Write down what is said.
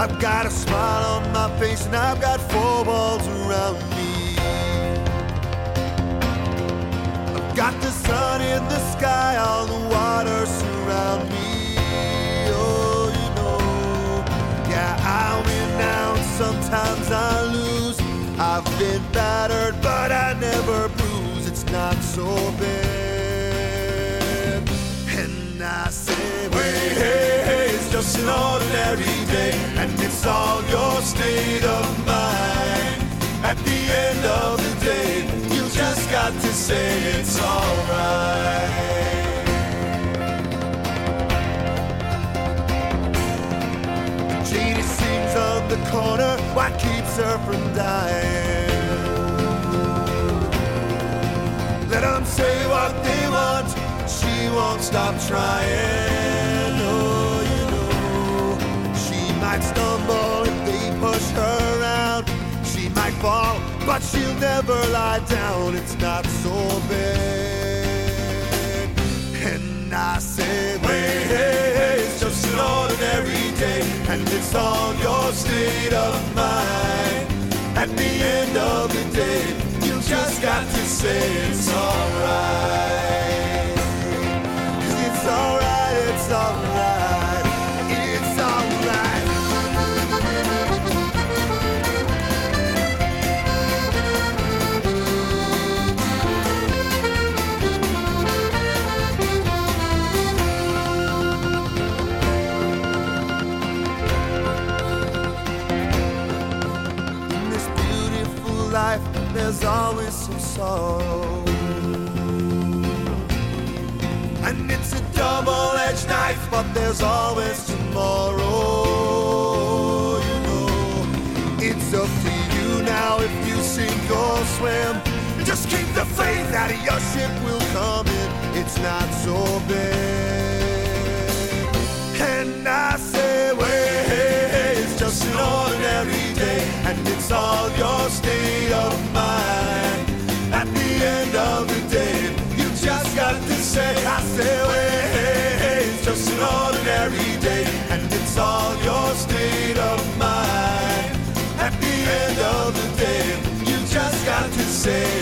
I've got a smile on my face and I've got four walls around me. I've got the sun in the sky, all the water surround me. Oh, you know, yeah, I win now, sometimes I lose. I've been battered, but I never bruise. It's not so bad. And I say, hey, hey, hey, it's just an ordinary day, and it's all your state of mind. At the end of the day, you just got to say it's alright. Janie sings on the corner, what keeps her from dying? Let them say what they want, she won't stop trying. Oh, you know, she might stumble if they push her around. She might fall, but she'll never lie down. It's not so bad. And I say, hey, hey, hey, it's just an ordinary day, and it's all your state of mind. At the end of the day, you just got to say it's alright. 'Cause it's alright, it's alright, it's alright. Life, there's always some sorrow, and it's a double-edged knife, but there's always tomorrow. You know, it's up to you now if you sink or swim. Just keep the faith that your ship will come in. It's not so bad. And I say, well, hey, hey, it's just an ordinary day, and it's all your state of mind. At the end of the day, you just got to say, I say, well, hey, hey, it's just an ordinary day, and it's all your state of mind. At the end of the day, you just got to say